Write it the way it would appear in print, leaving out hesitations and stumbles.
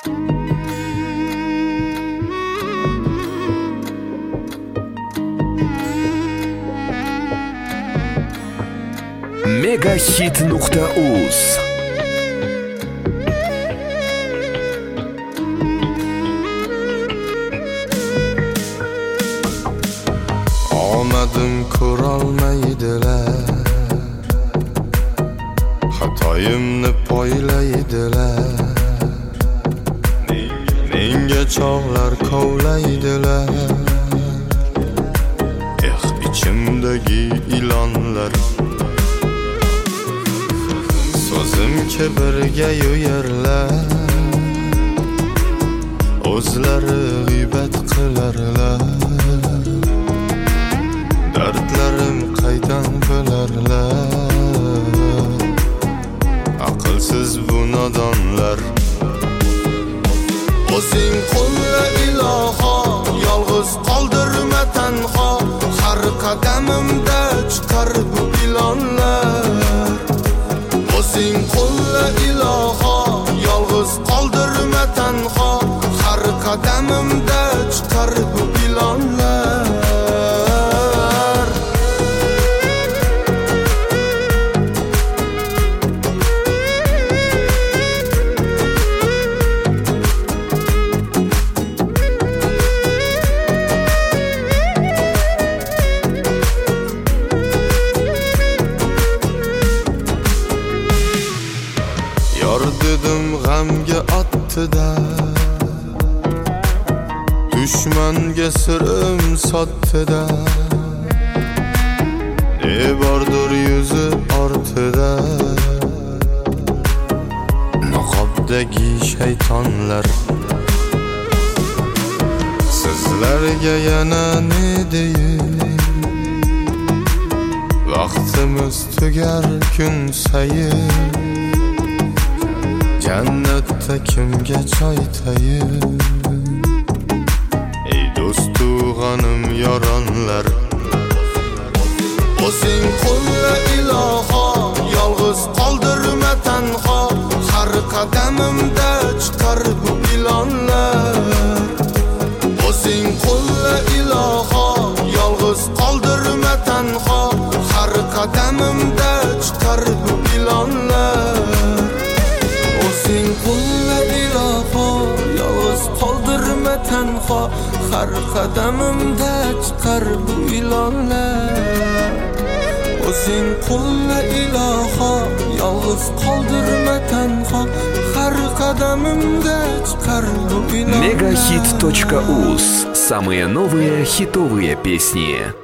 Megahit.uz. Omadim ko'rolmaydilar, xatoyimni poylaydilar, menga chog'lar kovlaydilar. İçimdagi ilonlar so'zim kibrga yo'yarlar, o'zlari g'iybat qilarlar. Dardlarim qaydan bilarlar, aqlsiz bu nodonlar. O'zing qo'lla iloho, yolg'iz qoldirma tanho. Har qadamimda chiqar bu ilonlar. O'zing qo'lla iloho, yolg'iz qoldirma tanho. Har qadamimda chiqar bu ilonlar. Dedim g'amga otdi-da, dushmanga sirim sotdi-da. Ne bordir yuzi ortida, niqobdagi shaytonlar. Sizlarga yana ne deyim, vaqtimiz tugar kun sayin. Jannatda kimga choy tayim, ey do'stu g'anim yoronlar. O'zing qo'lla iloho, yolg'iz qoldirma tanho. Har qadamimda chiqar bu ilonlar. O'zing qo'lla iloho, yolg'iz qoldirma tanho. Har qadamimda chiqar bu ilonlar. O'zing qo'lla iloho, yolg'iz qoldirma tanho. Har qadamimda chiqar bu ilonlar. O'zing qo'lla iloho, yolg'iz qoldirma tanho. Har qadamimda chiqar bu ilonlar. Megahit.uz. Самые новые хитовые песни.